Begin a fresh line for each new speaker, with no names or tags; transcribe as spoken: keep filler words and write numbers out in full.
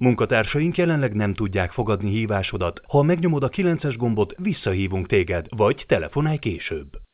Munkatársaink jelenleg nem tudják fogadni hívásodat. Ha megnyomod a kilences gombot, visszahívunk téged, vagy telefonálj később.